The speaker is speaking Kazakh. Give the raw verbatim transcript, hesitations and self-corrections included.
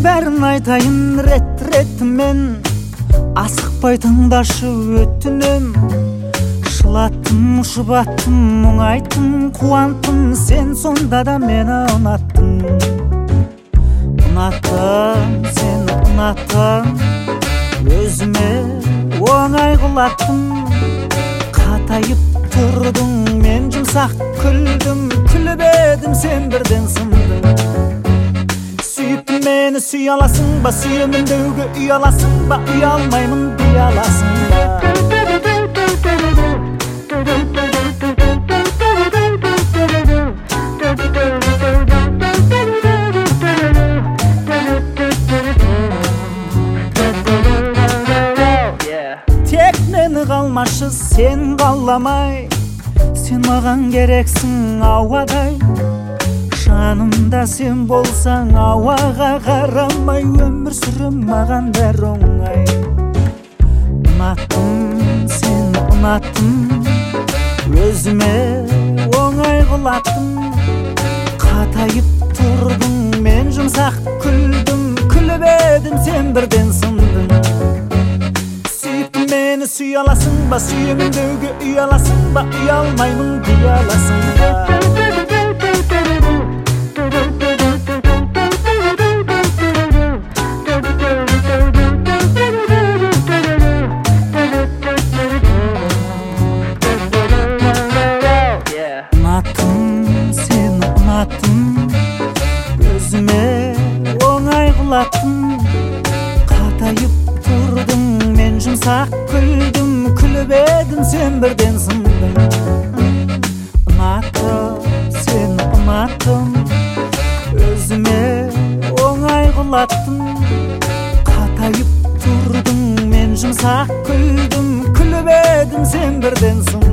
бәрін айтайын рет-рет мен, асықпай тыңдашы өтінем. Жылаттым, жұбаттым, мұңайттым, қуанттым, сен сонда да мені ұнаттың. Ұнаттым, сені ұнаттым, өзіме оңай қылаттым. Қатайып тұрдың, мен жұмсақ күлдім, күліп едім, сен бірден сындың. Сүйіп мені сүй аласың ба, сүйемін деуге үй аласың ба, үй алмаймын дей аласың ба. Тек мені қалмашы, сен қаламай, сен маған керексің ауадай. Жанымда сен болсаң, ауаға қарамай, өмір сүрем маған бәр оңай. Ұнаттым, сені ұнаттым, өзіме оңай қылаттым. Қатайып тұрдың, мен жұмсақ күлдім, күліп едім, сен бірден сындың. Сүйіп мені сүй аласың ба, сүйемін деуге үй аласың ба, үй алмаймын дей аласың ба. Ұнаттым, сені ұнаттым, өзіме оңай қылаттым. Қатайып тұрдым, мен жұмсақ күлдім, күліп едім, сен бірден сындың. Ұнаттым, сені ұнаттым, өзіме оңай қылаттым. Қатайып тұрдым, мен жұмсақ күлдім, күліп едім, сен бірден сындың.